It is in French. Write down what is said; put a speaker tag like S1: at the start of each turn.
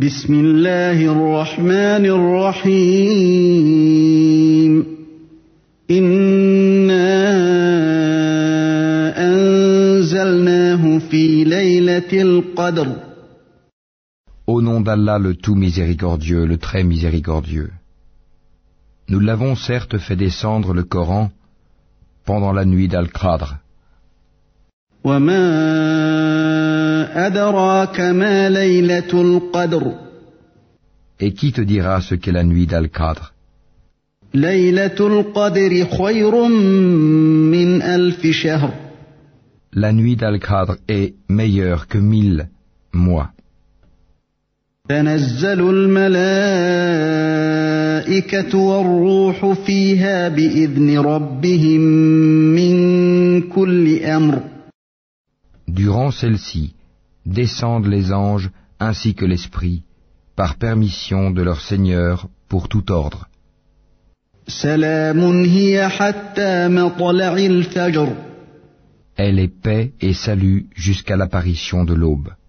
S1: بسم الله الرحمن الرحيم إنا أنزلناه في ليلة القدر
S2: Au nom d'Allah le tout miséricordieux, le très miséricordieux. Nous l'avons certes fait descendre le Coran pendant la nuit d'Al-Qadr.
S1: وما أدراك ما ليلة القدر
S2: Et qui te dira ce qu'est la nuit d'Al-Qadr?
S1: ليلة القدر خير من ألف شهر
S2: La nuit d'Al-Qadr est meilleure que 1000 mois.
S1: تنزل الملائكة والروح فيها بإذن ربهم من كل أمر
S2: Durant celle-ci, descendent les anges ainsi que l'Esprit, par permission de leur Seigneur pour tout ordre.
S1: سلام هي حتى مطلع الفجر
S2: Elle est paix et salut jusqu'à l'apparition de l'aube.